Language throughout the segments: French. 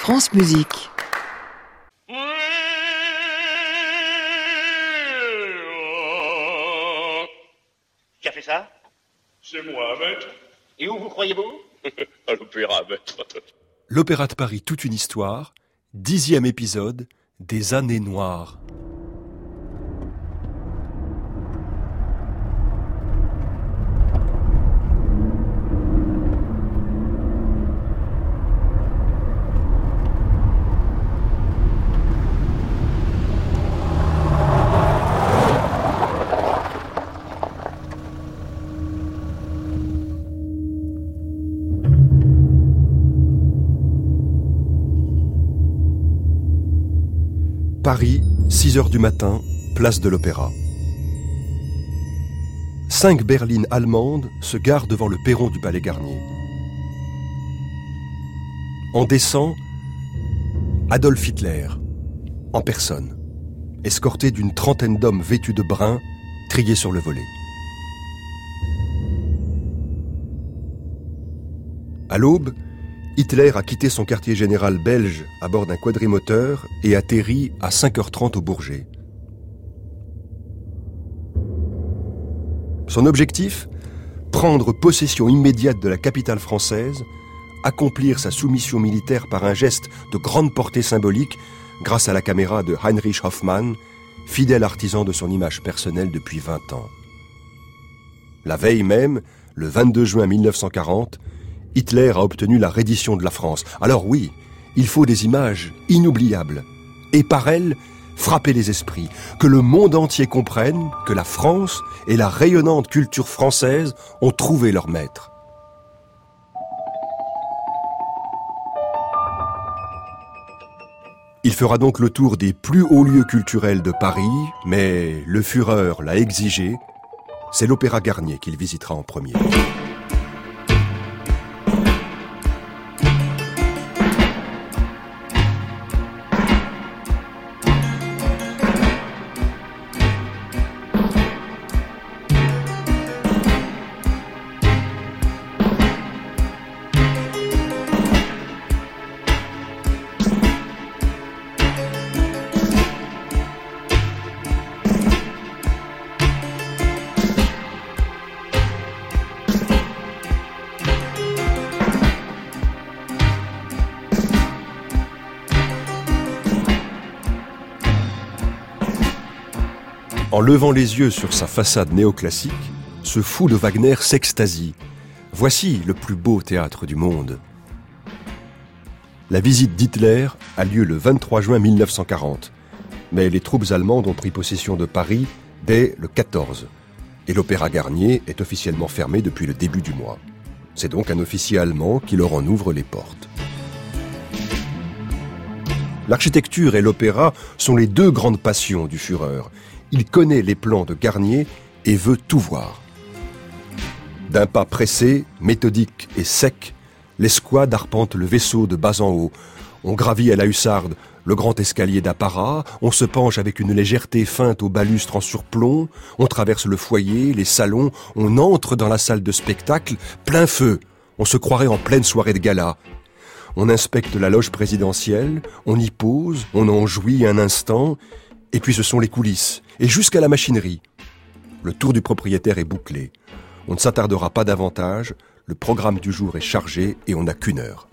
France Musique. Qui a fait ça? C'est moi, maître. Et où vous croyez-vous? À l'opéra, maître. L'Opéra de Paris, toute une histoire, 10e épisode, des années noires. Paris, 6h du matin, place de l'Opéra. 5 berlines allemandes se garent devant le perron du Palais Garnier. En descend Adolf Hitler, en personne, escorté d'une trentaine d'hommes vêtus de brun, triés sur le volet. À l'aube, Hitler a quitté son quartier général belge à bord d'un quadrimoteur et atterrit à 5h30 au Bourget. Son objectif ? Prendre possession immédiate de la capitale française, accomplir sa soumission militaire par un geste de grande portée symbolique grâce à la caméra de Heinrich Hoffmann, fidèle artisan de son image personnelle depuis 20 ans. La veille même, le 22 juin 1940, Hitler a obtenu la reddition de la France. Alors oui, il faut des images inoubliables. Et par elles, frapper les esprits. Que le monde entier comprenne que la France et la rayonnante culture française ont trouvé leur maître. Il fera donc le tour des plus hauts lieux culturels de Paris, mais le Führer l'a exigé. C'est l'Opéra Garnier qu'il visitera en premier. En levant les yeux sur sa façade néoclassique, ce fou de Wagner s'extasie. Voici le plus beau théâtre du monde. La visite d'Hitler a lieu le 23 juin 1940, mais les troupes allemandes ont pris possession de Paris dès le 14, et l'Opéra Garnier est officiellement fermé depuis le début du mois. C'est donc un officier allemand qui leur en ouvre les portes. L'architecture et l'opéra sont les deux grandes passions du Führer. Il connaît les plans de Garnier et veut tout voir. D'un pas pressé, méthodique et sec, l'escouade arpente le vaisseau de bas en haut. On gravit à la hussarde le grand escalier d'apparat, on se penche avec une légèreté feinte au balustre en surplomb, on traverse le foyer, les salons, on entre dans la salle de spectacle, plein feu. On se croirait en pleine soirée de gala. On inspecte la loge présidentielle, on y pose, on en jouit un instant, et puis ce sont les coulisses, et jusqu'à la machinerie. Le tour du propriétaire est bouclé. On ne s'attardera pas davantage, le programme du jour est chargé et on n'a qu'une heure.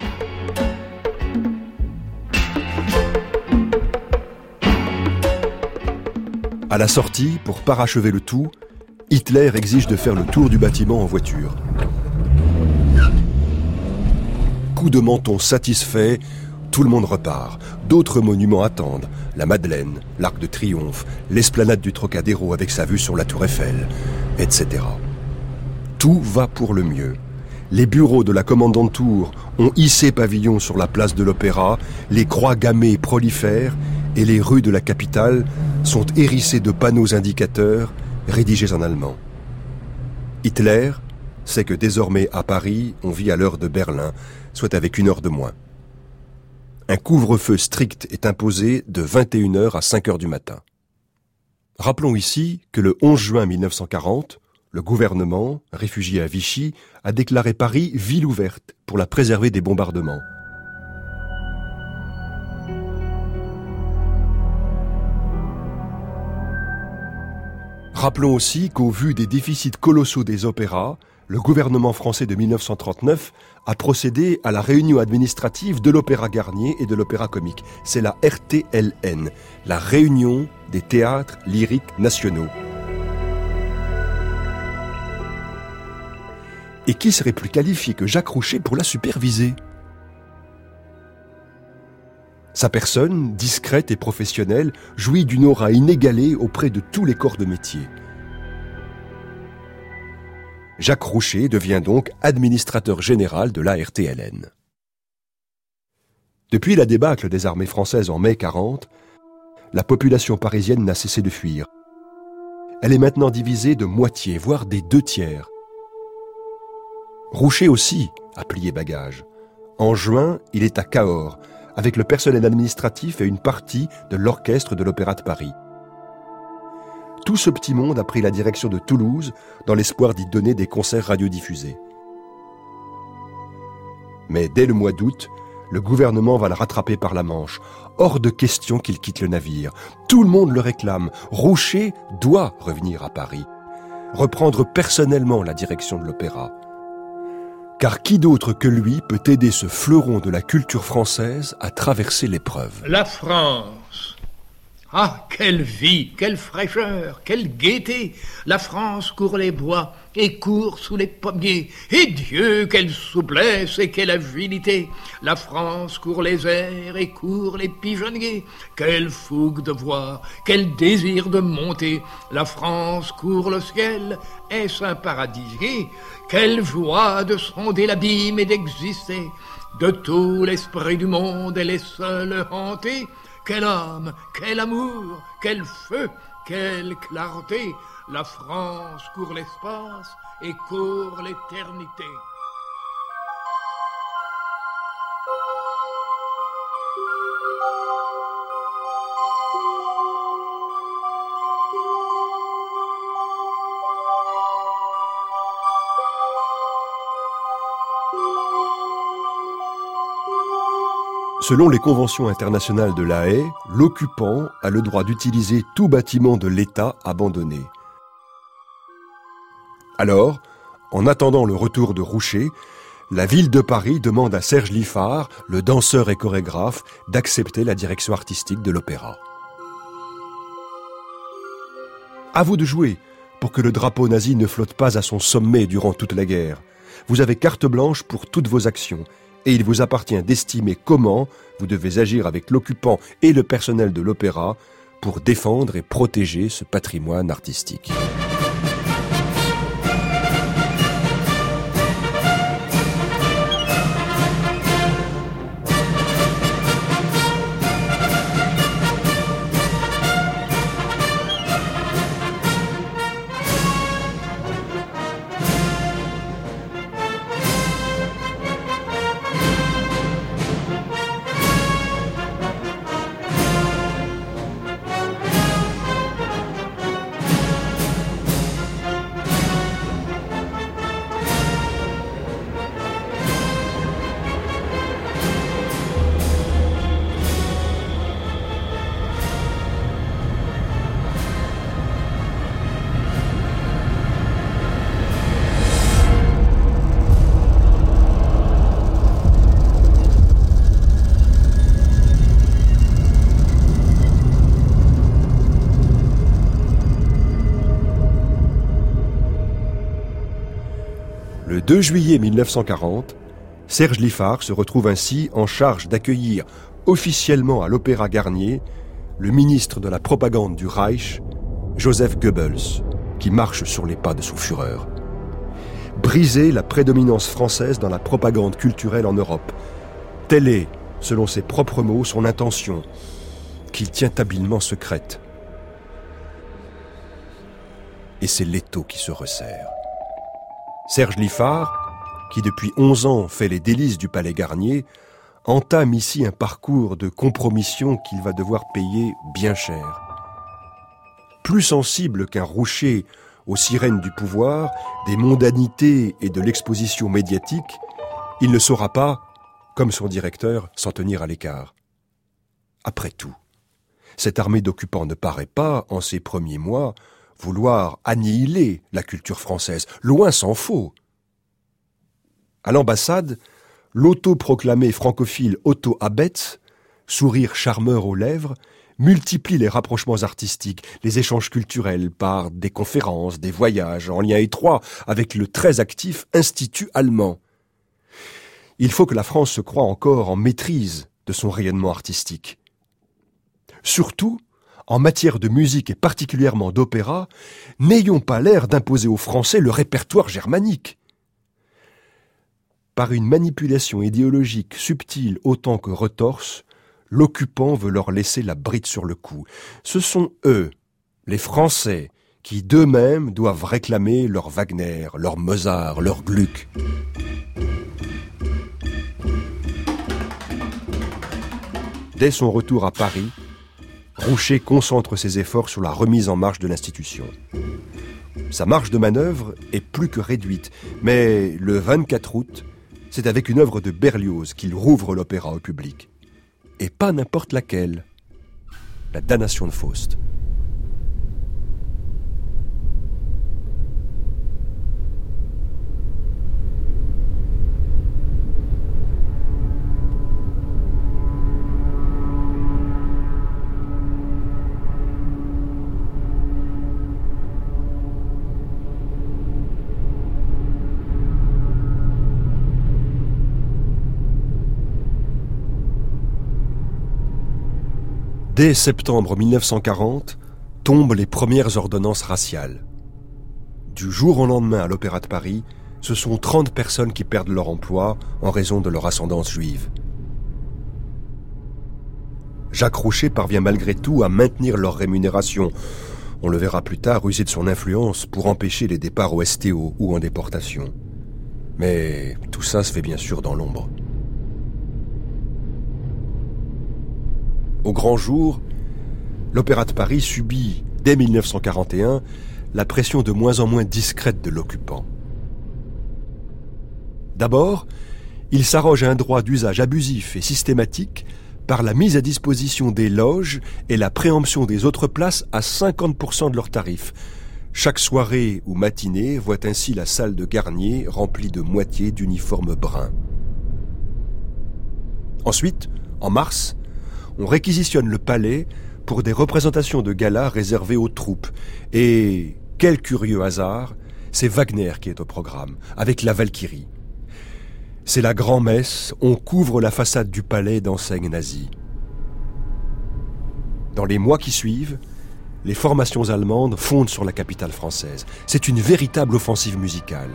À la sortie, pour parachever le tout, Hitler exige de faire le tour du bâtiment en voiture. Coup de menton satisfait, tout le monde repart. D'autres monuments attendent. La Madeleine, l'Arc de Triomphe, l'esplanade du Trocadéro avec sa vue sur la Tour Eiffel, etc. Tout va pour le mieux. Les bureaux de la commandanture ont hissé pavillon sur la place de l'Opéra, les croix gammées prolifèrent et les rues de la capitale sont hérissées de panneaux indicateurs rédigés en allemand. Hitler sait que désormais à Paris, on vit à l'heure de Berlin, soit avec 1 heure de moins. Un couvre-feu strict est imposé de 21h à 5h du matin. Rappelons ici que le 11 juin 1940, le gouvernement, réfugié à Vichy, a déclaré Paris ville ouverte pour la préserver des bombardements. Rappelons aussi qu'au vu des déficits colossaux des opéras, le gouvernement français de 1939 a procédé à la réunion administrative de l'Opéra Garnier et de l'Opéra Comique. C'est la RTLN, la Réunion des théâtres lyriques nationaux. Et qui serait plus qualifié que Jacques Roucher pour la superviser ? Sa personne, discrète et professionnelle, jouit d'une aura inégalée auprès de tous les corps de métier. Jacques Roucher devient donc administrateur général de la RTLN. Depuis la débâcle des armées françaises en mai 40, la population parisienne n'a cessé de fuir. Elle est maintenant divisée de moitié, voire des 2/3. Roucher aussi a plié bagage. En juin, il est à Cahors, avec le personnel administratif et une partie de l'orchestre de l'Opéra de Paris. Tout ce petit monde a pris la direction de Toulouse dans l'espoir d'y donner des concerts radiodiffusés. Mais dès le mois d'août, le gouvernement va le rattraper par la Manche. Hors de question qu'il quitte le navire. Tout le monde le réclame. Roucher doit revenir à Paris, reprendre personnellement la direction de l'opéra. Car qui d'autre que lui peut aider ce fleuron de la culture française à traverser l'épreuve ? La France. Ah, quelle vie, quelle fraîcheur, quelle gaieté. La France court les bois et court sous les pommiers. Et Dieu, quelle souplesse et quelle agilité. La France court les airs et court les pigeonniers. Quelle fougue de voir, quel désir de monter. La France court le ciel, est-ce un paradisier ? Quelle joie de sonder l'abîme et d'exister. De tout l'esprit du monde, elle est seule hantée. Quelle âme, quel amour, quel feu, quelle clarté. La France court l'espace et court l'éternité. Selon les conventions internationales de La Haye, l'occupant a le droit d'utiliser tout bâtiment de l'État abandonné. Alors, en attendant le retour de Roucher, la ville de Paris demande à Serge Liffard, le danseur et chorégraphe, d'accepter la direction artistique de l'opéra. À vous de jouer pour que le drapeau nazi ne flotte pas à son sommet durant toute la guerre. Vous avez carte blanche pour toutes vos actions. Et il vous appartient d'estimer comment vous devez agir avec l'occupant et le personnel de l'opéra pour défendre et protéger ce patrimoine artistique. Le 2 juillet 1940, Serge Liffard se retrouve ainsi en charge d'accueillir officiellement à l'Opéra Garnier le ministre de la propagande du Reich, Joseph Goebbels, qui marche sur les pas de son Führer. Briser la prédominance française dans la propagande culturelle en Europe. Telle est, selon ses propres mots, son intention, qu'il tient habilement secrète. Et c'est l'étau qui se resserre. Serge Liffard, qui depuis 11 ans fait les délices du Palais Garnier, entame ici un parcours de compromission qu'il va devoir payer bien cher. Plus sensible qu'un Roucher aux sirènes du pouvoir, des mondanités et de l'exposition médiatique, il ne saura pas, comme son directeur, s'en tenir à l'écart. Après tout, cette armée d'occupants ne paraît pas, en ces premiers mois, vouloir annihiler la culture française, loin s'en faut. À l'ambassade, l'autoproclamé francophile Otto Abetz, sourire charmeur aux lèvres, multiplie les rapprochements artistiques, les échanges culturels par des conférences, des voyages en lien étroit avec le très actif Institut allemand. Il faut que la France se croie encore en maîtrise de son rayonnement artistique. Surtout, en matière de musique et particulièrement d'opéra, n'ayons pas l'air d'imposer aux Français le répertoire germanique. Par une manipulation idéologique subtile autant que retorse, l'occupant veut leur laisser la bride sur le cou. Ce sont eux, les Français, qui d'eux-mêmes doivent réclamer leur Wagner, leur Mozart, leur Gluck. Dès son retour à Paris, Roucher concentre ses efforts sur la remise en marche de l'institution. Sa marge de manœuvre est plus que réduite, mais le 24 août, c'est avec une œuvre de Berlioz qu'il rouvre l'opéra au public. Et pas n'importe laquelle, la Damnation de Faust. Dès septembre 1940, tombent les premières ordonnances raciales. Du jour au lendemain à l'Opéra de Paris, ce sont 30 personnes qui perdent leur emploi en raison de leur ascendance juive. Jacques Roucher parvient malgré tout à maintenir leur rémunération. On le verra plus tard user de son influence pour empêcher les départs au STO ou en déportation. Mais tout ça se fait bien sûr dans l'ombre. Au grand jour, l'Opéra de Paris subit, dès 1941, la pression de moins en moins discrète de l'occupant. D'abord, il s'arroge un droit d'usage abusif et systématique par la mise à disposition des loges et la préemption des autres places à 50% de leurs tarifs. Chaque soirée ou matinée voit ainsi la salle de Garnier remplie de moitié d'uniformes bruns. Ensuite, en mars, on réquisitionne le palais pour des représentations de gala réservées aux troupes. Et, quel curieux hasard, c'est Wagner qui est au programme, avec la Valkyrie. C'est la grand-messe, on couvre la façade du palais d'enseignes nazies. Dans les mois qui suivent, les formations allemandes fondent sur la capitale française. C'est une véritable offensive musicale.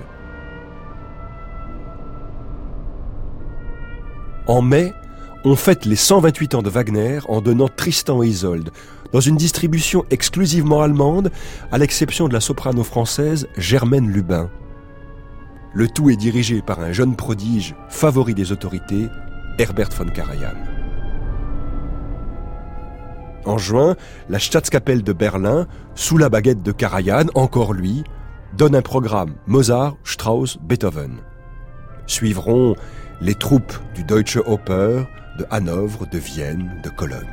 En mai, on fête les 128 ans de Wagner en donnant Tristan et Isolde, dans une distribution exclusivement allemande, à l'exception de la soprano française Germaine Lubin. Le tout est dirigé par un jeune prodige, favori des autorités, Herbert von Karajan. En juin, la Staatskapelle de Berlin, sous la baguette de Karajan, encore lui, donne un programme Mozart, Strauss, Beethoven. Suivront les troupes du Deutsche Oper, de Hanovre, de Vienne, de Cologne.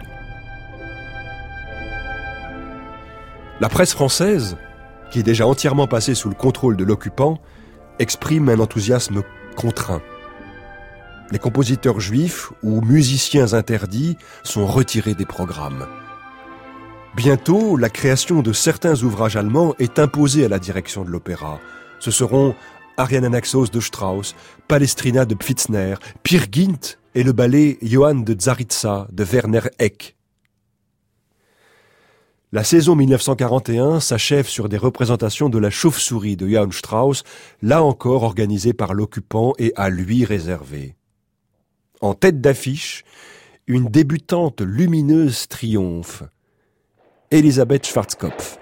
La presse française, qui est déjà entièrement passée sous le contrôle de l'occupant, exprime un enthousiasme contraint. Les compositeurs juifs ou musiciens interdits sont retirés des programmes. Bientôt, la création de certains ouvrages allemands est imposée à la direction de l'opéra. Ce seront Ariane Anaxos de Strauss, Palestrina de Pfitzner, Peer Gynt et le ballet Johann de Tsaritsa de Werner Heck. La saison 1941 s'achève sur des représentations de la Chauve-souris de Johann Strauss, là encore organisée par l'occupant et à lui réservée. En tête d'affiche, une débutante lumineuse triomphe, Elisabeth Schwarzkopf.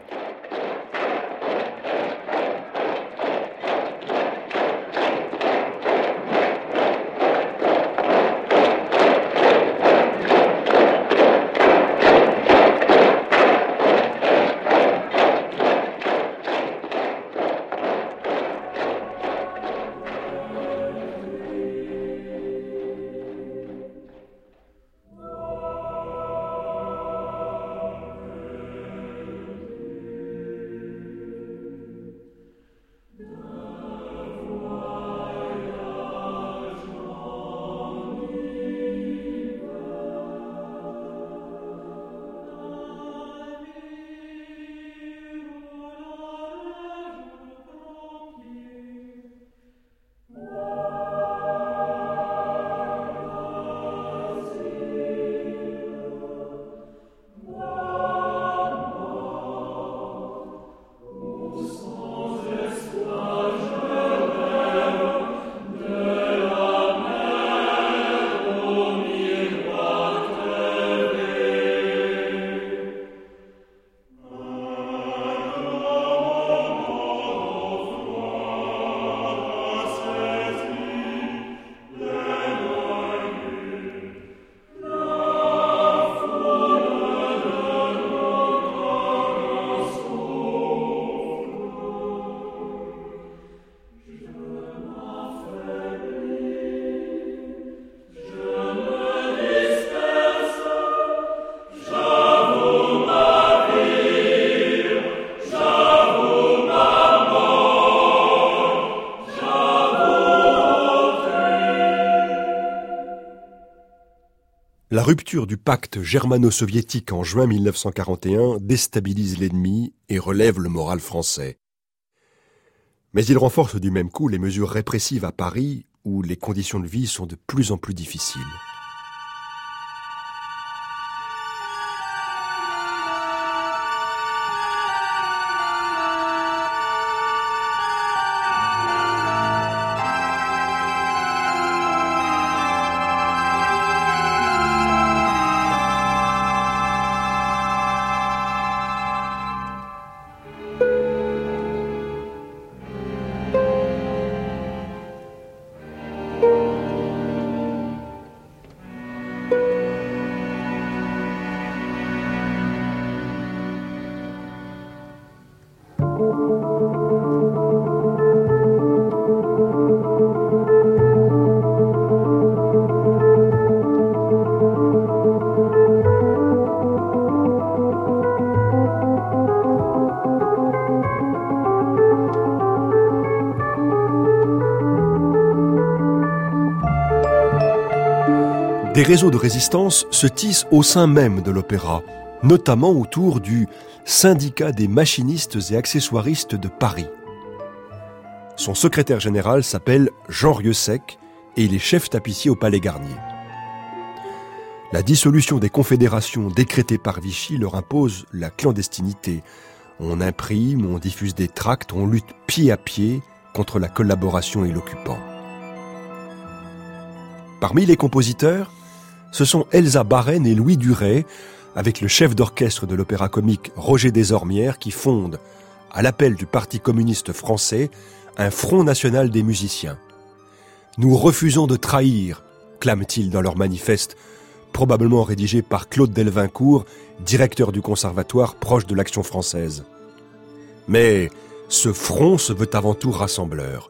La rupture du pacte germano-soviétique en juin 1941 déstabilise l'ennemi et relève le moral français. Mais il renforce du même coup les mesures répressives à Paris, où les conditions de vie sont de plus en plus difficiles. Des réseaux de résistance se tissent au sein même de l'opéra, notamment autour du Syndicat des machinistes et accessoiristes de Paris. Son secrétaire général s'appelle Jean Rieusec et il est chef tapissier au Palais Garnier. La dissolution des confédérations décrétée par Vichy leur impose la clandestinité. On imprime, on diffuse des tracts, on lutte pied à pied contre la collaboration et l'occupant. Parmi les compositeurs, ce sont Elsa Barren et Louis Duret, avec le chef d'orchestre de l'opéra comique Roger Desormières, qui fondent, à l'appel du Parti communiste français, un front national des musiciens. « Nous refusons de trahir », clament-ils dans leur manifeste, probablement rédigé par Claude Delvincourt, directeur du conservatoire proche de l'Action française. Mais ce front se veut avant tout rassembleur.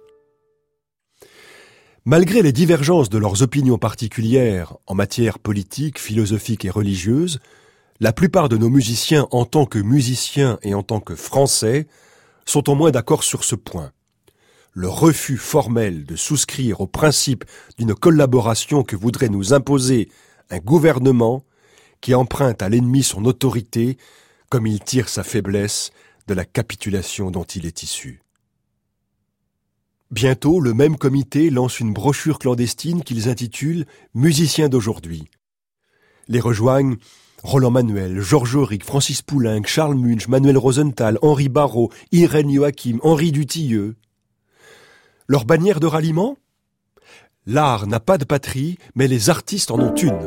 Malgré les divergences de leurs opinions particulières en matière politique, philosophique et religieuse, la plupart de nos musiciens, en tant que musiciens et en tant que Français, sont au moins d'accord sur ce point. Le refus formel de souscrire au principe d'une collaboration que voudrait nous imposer un gouvernement qui emprunte à l'ennemi son autorité, comme il tire sa faiblesse de la capitulation dont il est issu. Bientôt, le même comité lance une brochure clandestine qu'ils intitulent « Musiciens d'aujourd'hui ». Les rejoignent Roland Manuel, Georges Auric, Francis Poulenc, Charles Munch, Manuel Rosenthal, Henri Barrault, Irène Joachim, Henri Dutilleux. Leur bannière de ralliement ? L'art n'a pas de patrie, mais les artistes en ont une.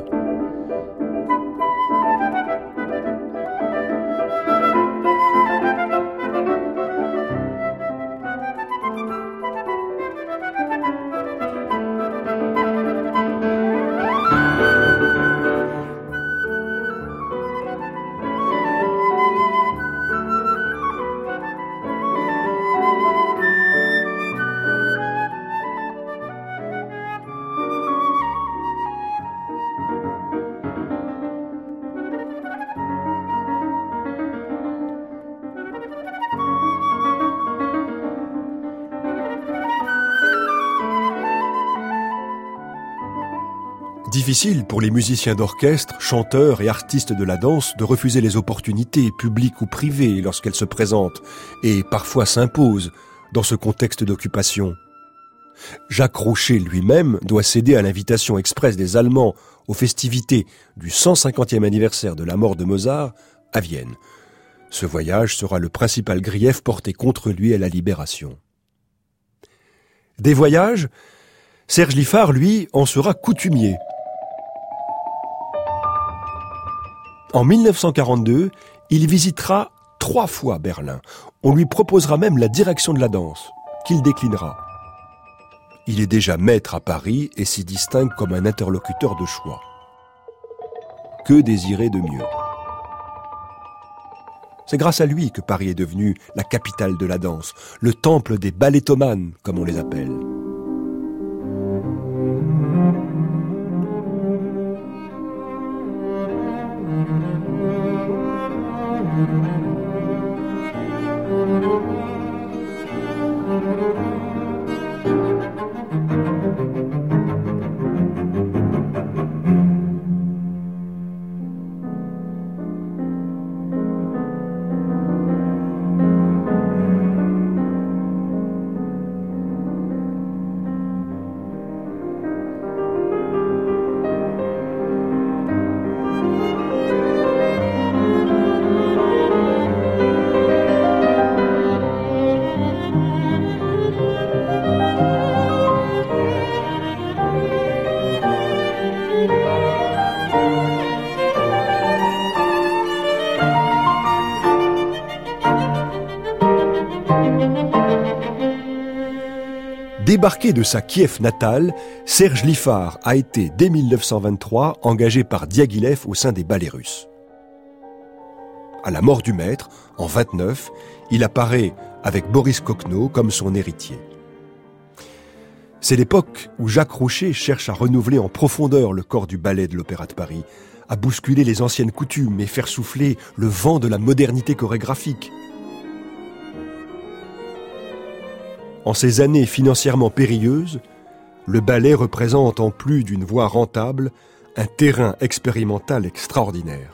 Difficile pour les musiciens d'orchestre, chanteurs et artistes de la danse de refuser les opportunités, publiques ou privées, lorsqu'elles se présentent et parfois s'imposent dans ce contexte d'occupation. Jacques Roucher lui-même doit céder à l'invitation expresse des Allemands aux festivités du 150e anniversaire de la mort de Mozart à Vienne. Ce voyage sera le principal grief porté contre lui à la Libération. Des voyages, Serge Liffard, lui, en sera coutumier. En 1942, il visitera 3 fois Berlin. On lui proposera même la direction de la danse, qu'il déclinera. Il est déjà maître à Paris et s'y distingue comme un interlocuteur de choix. Que désirer de mieux ? C'est grâce à lui que Paris est devenu la capitale de la danse, le temple des ballettomanes, comme on les appelle. Débarqué de sa Kiev natale, Serge Liffard a été, dès 1923, engagé par Diaghilev au sein des ballets russes. À la mort du maître, en 1929, il apparaît avec Boris Kokhno comme son héritier. C'est l'époque où Jacques Roucher cherche à renouveler en profondeur le corps du ballet de l'Opéra de Paris, à bousculer les anciennes coutumes et faire souffler le vent de la modernité chorégraphique. En ces années financièrement périlleuses, le ballet représente en plus d'une voie rentable un terrain expérimental extraordinaire.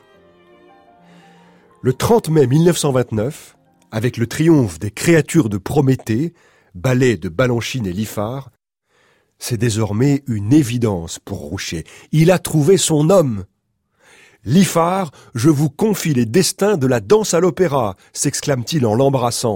Le 30 mai 1929, avec le triomphe des Créatures de Prométhée, ballet de Balanchine et Liffard, c'est désormais une évidence pour Roucher. Il a trouvé son homme. « Liffard, je vous confie les destins de la danse à l'opéra !» s'exclame-t-il en l'embrassant.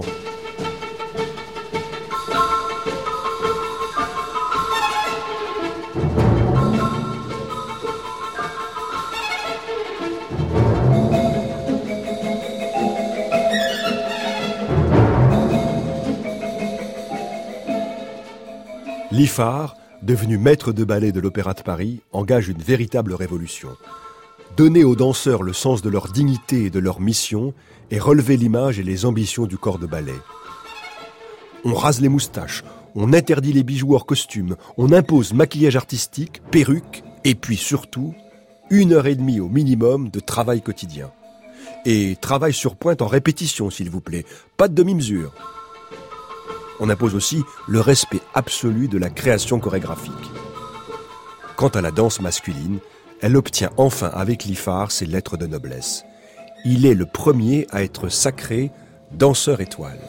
Liffard, devenu maître de ballet de l'Opéra de Paris, engage une véritable révolution. Donner aux danseurs le sens de leur dignité et de leur mission et relever l'image et les ambitions du corps de ballet. On rase les moustaches, on interdit les bijoux hors costume, on impose maquillage artistique, perruque et puis surtout 1h30 au minimum de travail quotidien. Et travail sur pointe en répétition, s'il vous plaît, pas de demi-mesure. On impose aussi le respect absolu de la création chorégraphique. Quant à la danse masculine, elle obtient enfin avec Liffard ses lettres de noblesse. Il est le premier à être sacré danseur étoile.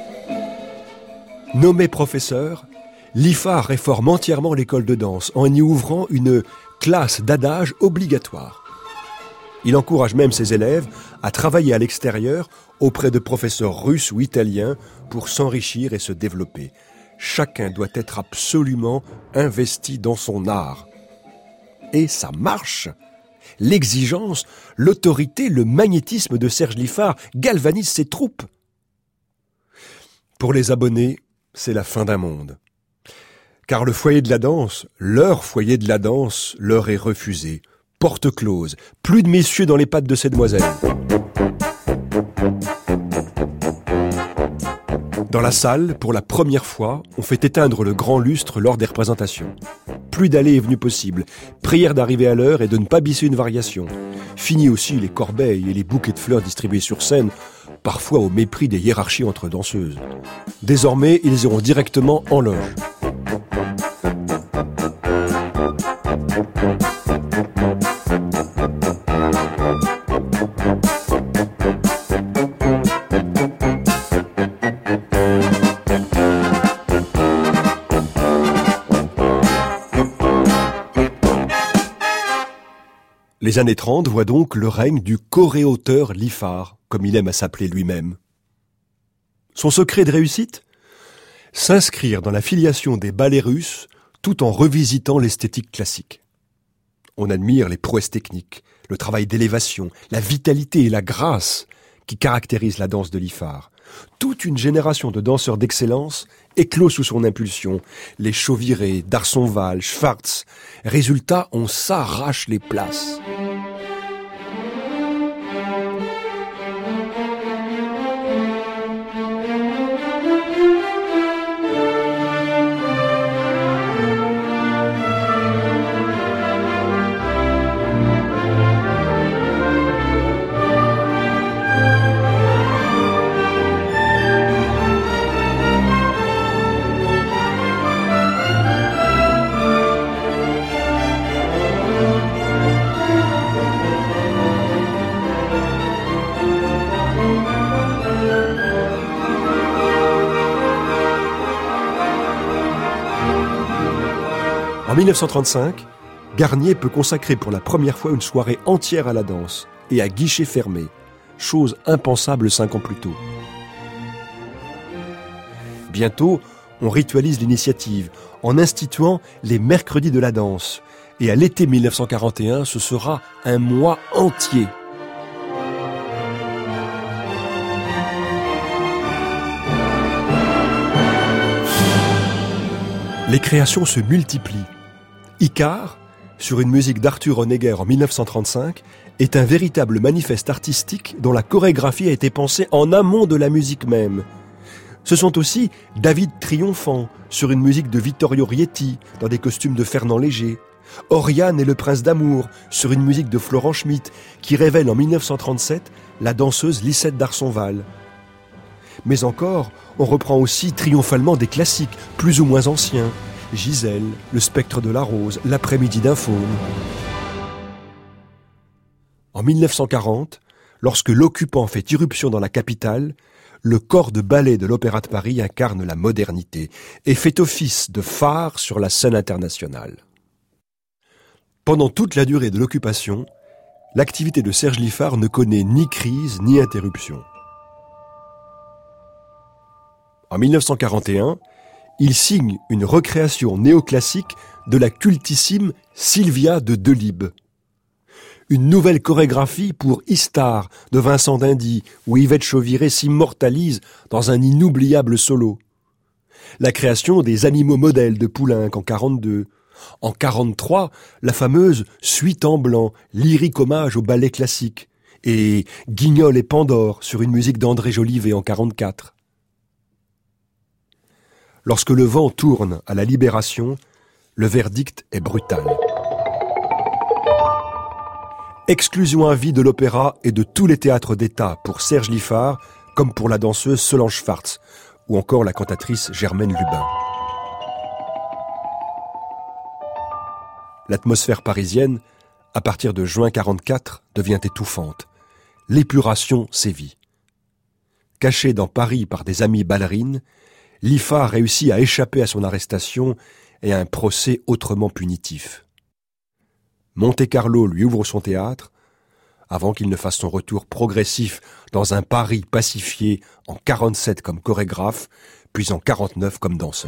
Nommé professeur, Liffard réforme entièrement l'école de danse en y ouvrant une classe d'adage obligatoire. Il encourage même ses élèves à travailler à l'extérieur auprès de professeurs russes ou italiens pour s'enrichir et se développer. Chacun doit être absolument investi dans son art. Et ça marche. L'exigence, l'autorité, le magnétisme de Serge Liffard galvanisent ses troupes. Pour les abonnés, c'est la fin d'un monde. Car le foyer de la danse, leur foyer de la danse, leur est refusé. Porte close, plus de messieurs dans les pattes de ces demoiselles. Dans la salle, pour la première fois, on fait éteindre le grand lustre lors des représentations. Plus d'allées et venues possibles, prière d'arriver à l'heure et de ne pas bisser une variation. Fini aussi les corbeilles et les bouquets de fleurs distribués sur scène, parfois au mépris des hiérarchies entre danseuses. Désormais, ils iront directement en loge. Les années 30 voient donc le règne du choréauteur Liffard, comme il aime à s'appeler lui-même. Son secret de réussite ? S'inscrire dans la filiation des ballets russes tout en revisitant l'esthétique classique. On admire les prouesses techniques, le travail d'élévation, la vitalité et la grâce qui caractérisent la danse de Liffard. Toute une génération de danseurs d'excellence éclot sous son impulsion. Les Chauviré, Darsonval, Schwartz. Résultat, on s'arrache les places. En 1935, Garnier peut consacrer pour la première fois une soirée entière à la danse et à guichet fermé, chose impensable 5 ans plus tôt. Bientôt, on ritualise l'initiative en instituant les mercredis de la danse. Et à l'été 1941, ce sera un mois entier. Les créations se multiplient. Icare, sur une musique d'Arthur Honegger en 1935, est un véritable manifeste artistique dont la chorégraphie a été pensée en amont de la musique même. Ce sont aussi David triomphant, sur une musique de Vittorio Rietti, dans des costumes de Fernand Léger, Oriane et le prince d'amour, sur une musique de Florent Schmitt, qui révèle en 1937 la danseuse Lisette d'Arsonval. Mais encore, on reprend aussi triomphalement des classiques, plus ou moins anciens, Gisèle, Le spectre de la rose, L'après-midi d'un faune. En 1940, lorsque l'occupant fait irruption dans la capitale, le corps de ballet de l'Opéra de Paris incarne la modernité et fait office de phare sur la scène internationale. Pendant toute la durée de l'occupation, l'activité de Serge Liffard ne connaît ni crise ni interruption. En 1941, il signe une recréation néoclassique de la cultissime Sylvia de Delibes. Une nouvelle chorégraphie pour Istar de Vincent d'Indy, où Yvette Chauviré s'immortalise dans un inoubliable solo. La création des Animaux modèles de Poulenc en 1942. En 1943, la fameuse Suite en blanc, lyrique hommage au ballet classique. Et Guignol et Pandore sur une musique d'André Jolivet en 1944. Lorsque le vent tourne à la Libération, le verdict est brutal. Exclusion à vie de l'opéra et de tous les théâtres d'État pour Serge Liffard, comme pour la danseuse Solange Schwartz, ou encore la cantatrice Germaine Lubin. L'atmosphère parisienne, à partir de juin 1944, devient étouffante. L'épuration sévit. Caché dans Paris par des amies ballerines, Liffard réussit à échapper à son arrestation et à un procès autrement punitif. Monte-Carlo lui ouvre son théâtre, avant qu'il ne fasse son retour progressif dans un Paris pacifié en 1947 comme chorégraphe, puis en 1949 comme danseur.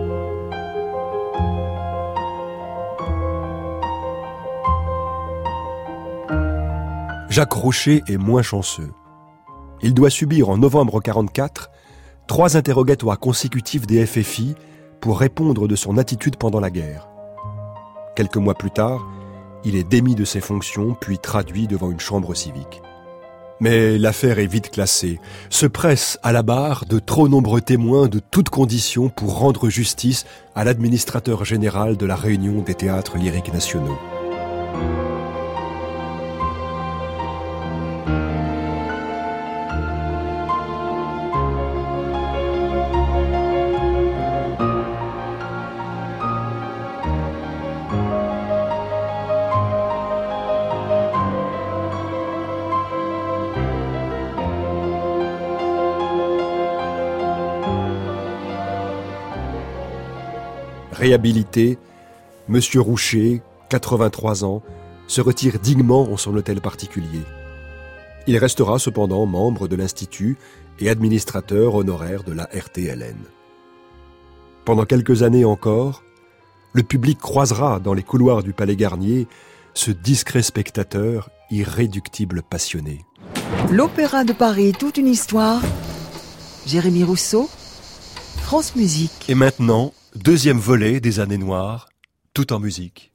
Jacques Rocher est moins chanceux. Il doit subir en novembre 1944 3 interrogatoires consécutifs des FFI pour répondre de son attitude pendant la guerre. Quelques mois plus tard, il est démis de ses fonctions, puis traduit devant une chambre civique. Mais l'affaire est vite classée. Se pressent à la barre de trop nombreux témoins de toutes conditions pour rendre justice à l'administrateur général de la Réunion des théâtres lyriques nationaux. Réhabilité, M. Roucher, 83 ans, se retire dignement en son hôtel particulier. Il restera cependant membre de l'Institut et administrateur honoraire de la RTLN. Pendant quelques années encore, le public croisera dans les couloirs du Palais Garnier ce discret spectateur irréductible passionné. L'Opéra de Paris, toute une histoire. Jérémy Rousseau, France Musique. Et maintenant, deuxième volet des années noires, tout en musique.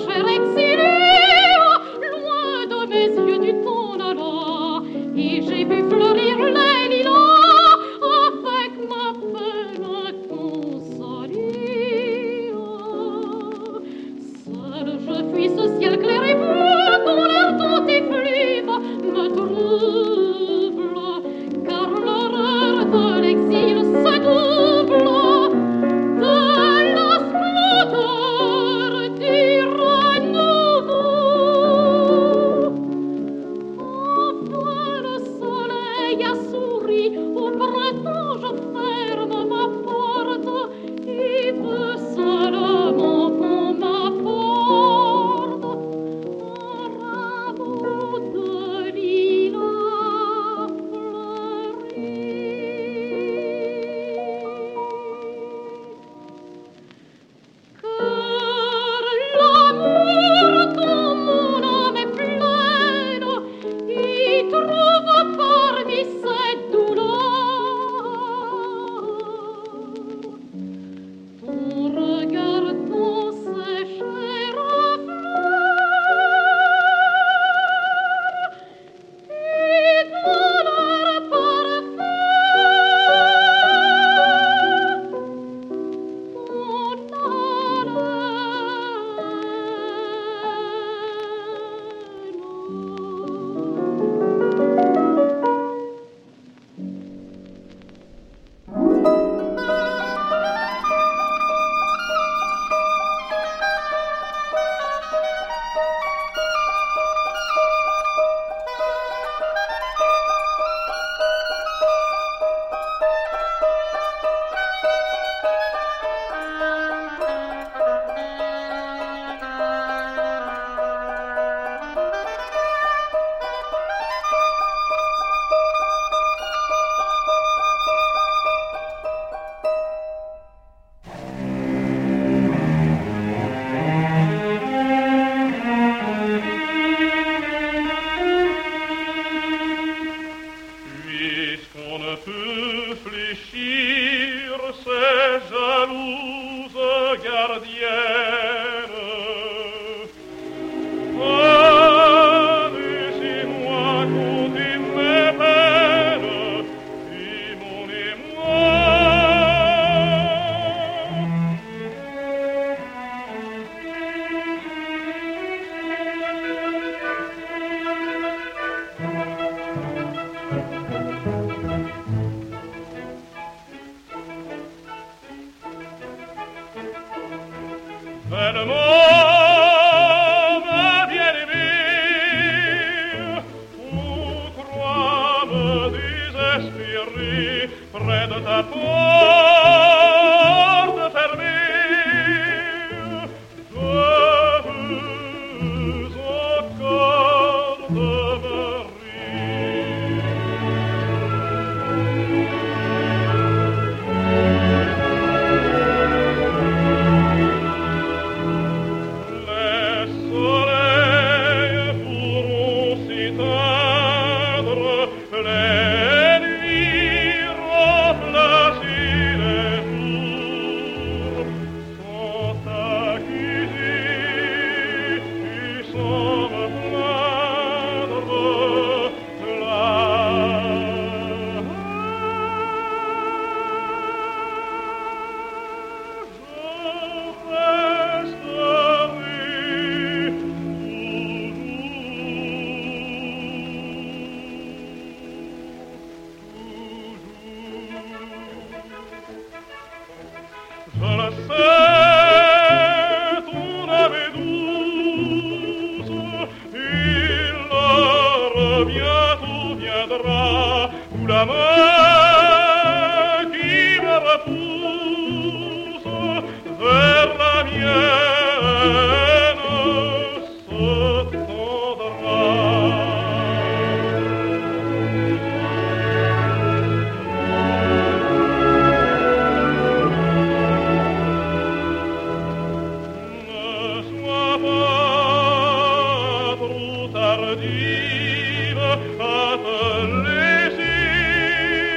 cher exilé, loin de mes yeux du temps d'alors, et j'ai vu fleurir les lilas avec ma peine consolée. Seul je fuis ce ciel clair et bleu dont l'air doux et fluide me trouble, car l'horreur de l'exil se double de la splendeur du renouveau. Enfin le soleil a souri, au printemps je ferme ma porte et veux seulement qu'on m'apporte un rameau de lilas fleuris. Que l'amour dont mon âme est pleine y trouve parmi ses douleurs ton regard, ton sécher fleurs et dans leur parfum ton Puisqu'on ne peut fléchir ces jalouses gardiennes, laissez-moi compter mes peines et mon émoi. Belle-mort, ma bien-aimée, pourquoi me désespérer près de ta porte fermée? Je veux encore demeurer. Les soleils pourront s'éteindre, les nuits remplacer les jours, sans t'accuser et sans me plaindre. Je le sais, ton âme est douce, et l'heure bientôt viendra où la main qui me repousse vers la mienne se tendra. tardive à te laisser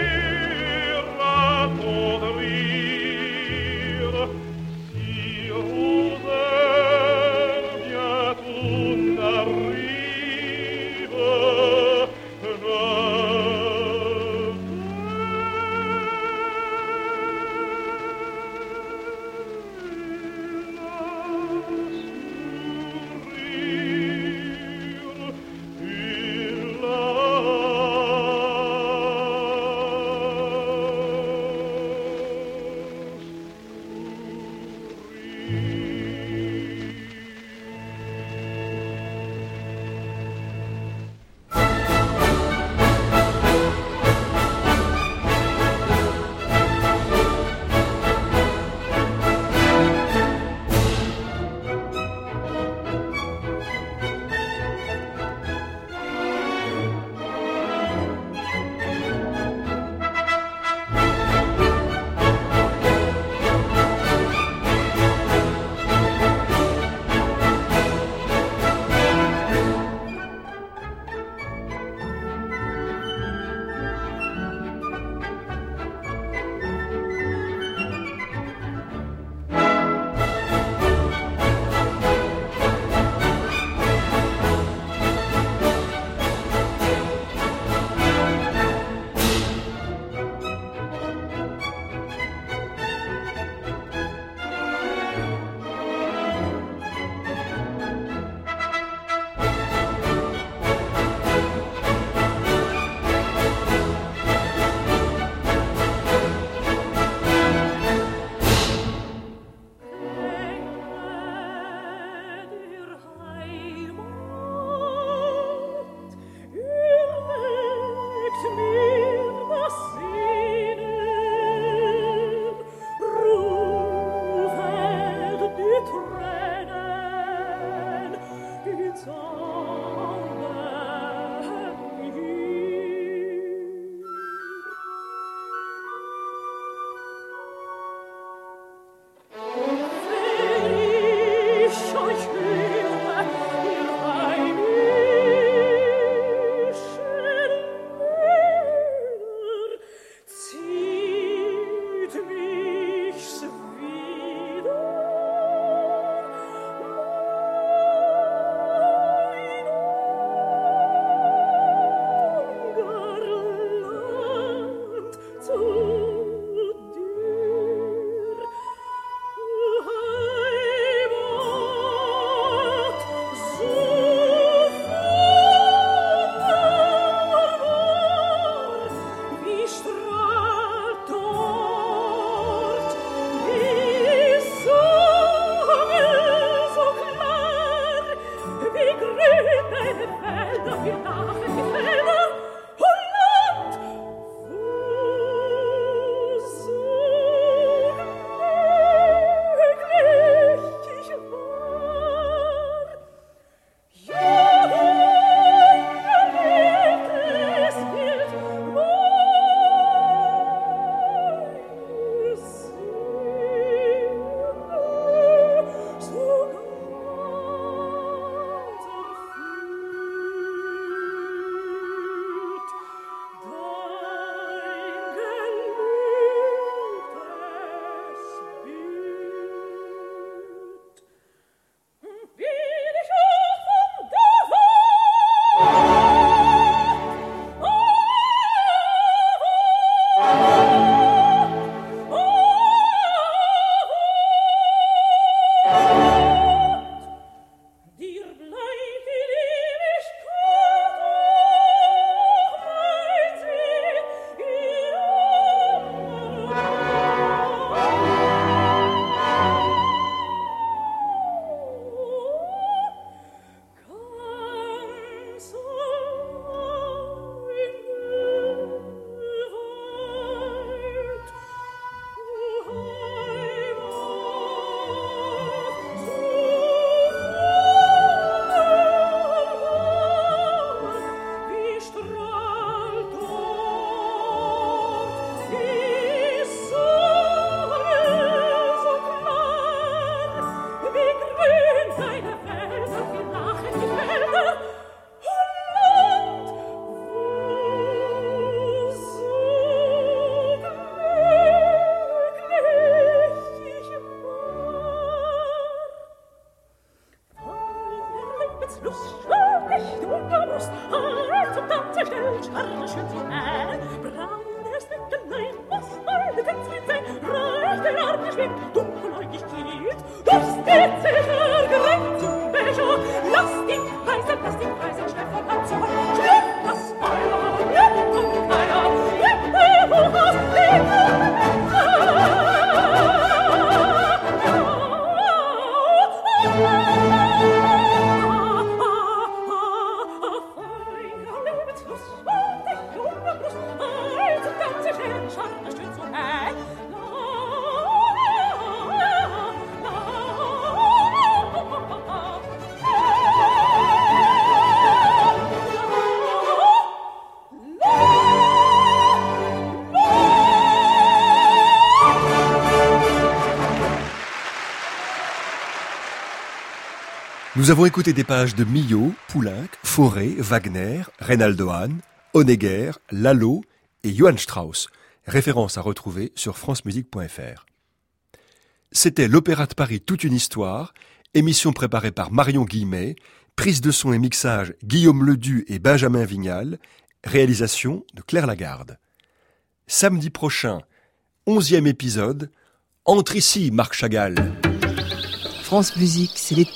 Nous avons écouté des pages de Milhaud, Poulenc, Fauré, Wagner, Reynaldo Hahn, Honegger, Lalo et Johann Strauss, référence à retrouver sur francemusique.fr. C'était l'Opéra de Paris toute une histoire, émission préparée par Marion Guillemet, prise de son et mixage Guillaume Ledu et Benjamin Vignal, réalisation de Claire Lagarde. Samedi prochain, 11e épisode, entre ici Marc Chagall. France Musique, c'est l'été ?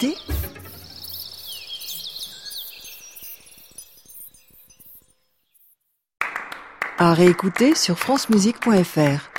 À réécouter sur francemusique.fr.